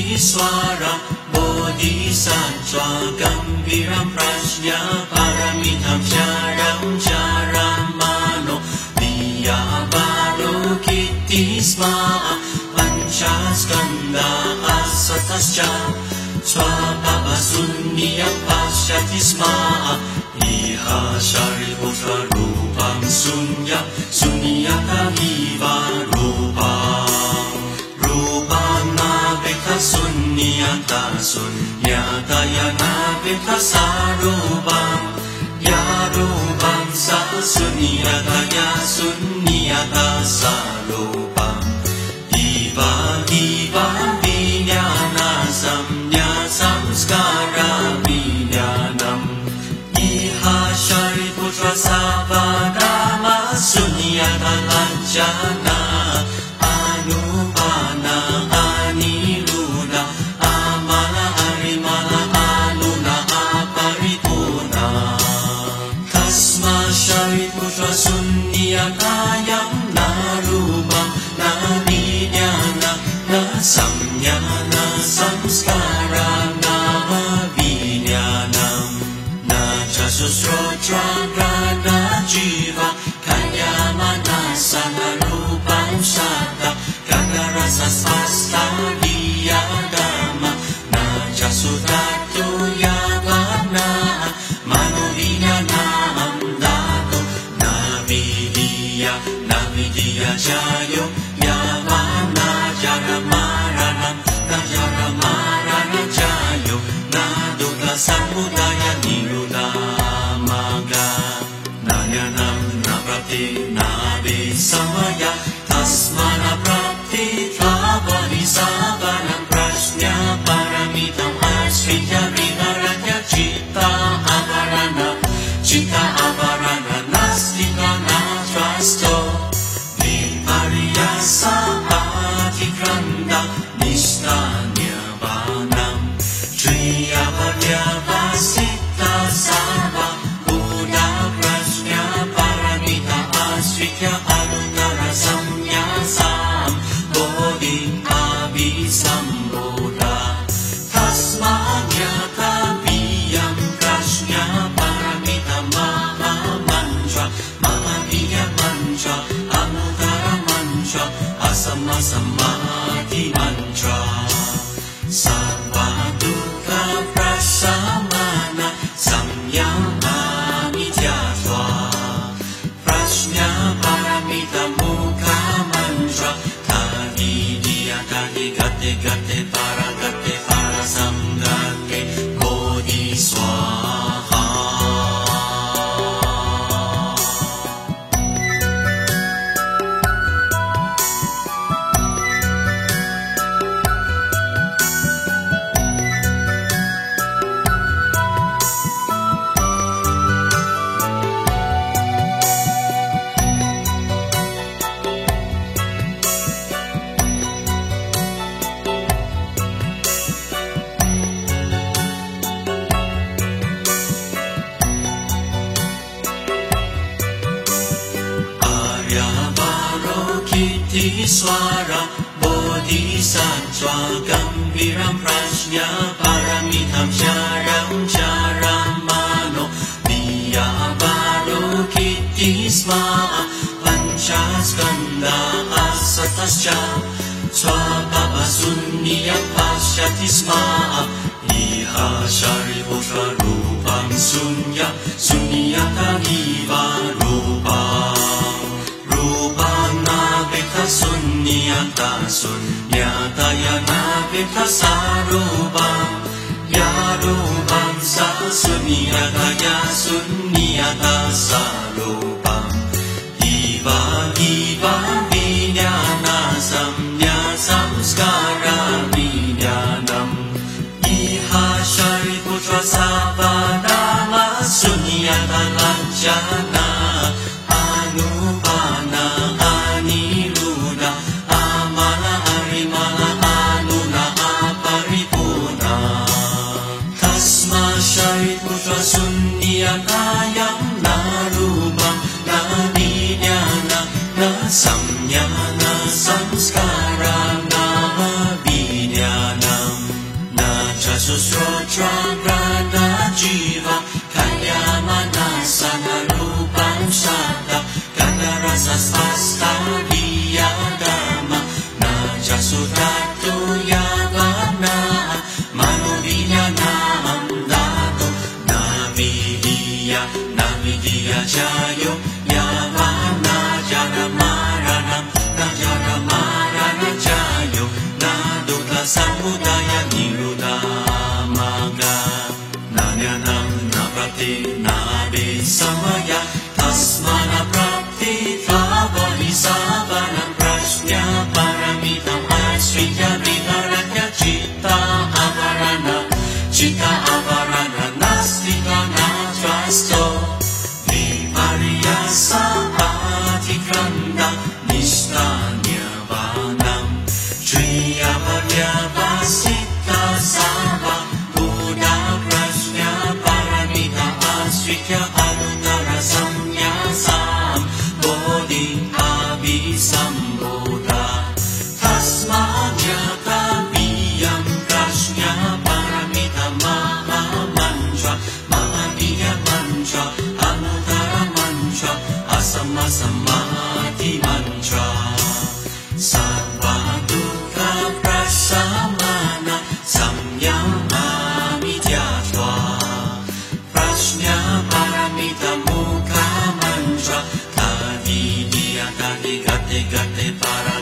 Swara Bodhisattva Gambiram Prajna Paramitham Charam Charamano Diyavarokiti Sma Panchaskanda Asatascha Swabhava Sunniya Pashyati Sma Iha Shariputra Rupam Sunya Sunyata Hiva Rupam Sunyata sunyata yanavita sarubam yarubam sa sunyata ya sunyata sarubam iva iva vinyana samnya samskara vinyanam iha shariputra savadama sunyata lanjana anupana Sunyatayam narubam navinyana na samyana samskara na vinyanam na chasusrotra na jiva kanyamana saharupam shata kagarasa sasta viyagama na chasutatu yavana manovinyanam Navidya Jayo Yamana Jaramaranam Najaramarana Jayo Naduta Samudaya Nirudamaga Nayanam Naprapti Navi Samaya Tasmana Prapti Tlavani Savanam Prashnya Paramitam Ashrita Viharatya Chitta Avarana Chitta Avarana Nastika Natrasto Vipariyasa Atikranda Nishthanyavanam Triyaparyavasita Sarva Buddha Prajna Paramita Ashrita Arunara Samyasam Bodhi Abhisambodha Tasmanyata Viyam Prajna Paramita Maha Mantra Mahaviya Mantra Amudara Mantra Asama Samadhi Mantra Sarvadukkha Prasamana Samyama Mityatva Prajna Paramita Mukha Mantra Tavidiya Kati Gate Gate Paragate Parasamgate Bodhi Swaha Swara Bodhisattva Gambiram Prajna Paramitham Charam Charamano Diyavarokiti Sma Panchaskanda Asatascha Swabhava Sunniya Pashyati Sma Iha Shariputra Rupam Sunya Sunyata Hiva Rupam Sunyata sunyata yanavita sarubam yarubam sa sunyata ya sunyata sarubam iva iva vinyana samnya samskara vinyanam iha shariputra savadama sunyata lanjana anupana aniruddha amala harimala anuna aparipurna tasma shariputra sunyatayam narubam navinyana na samyana samskara na vinyanam jayo yavana jara maranam na jara marana jayo na dukkha samudaya nirodha magga nanyanam na prapti na visamaya tasmana prapti tavani savanam prajna paramitam ashrita viharatya citta avarana nastika natrasto vipariyasa atikranda nishthanyavanam triyaparyavasita sava buddha prajna paramita ashrita anutara samyasam bodhi abhisambodha tasmanyata viyam prajna paramita mahamantra mahaniya mantra anutara mantra asamasamati mantra sarva dukkha prasamana samyamami dhyatva prajna paramita mukha mantra tadidiya tadigate gate para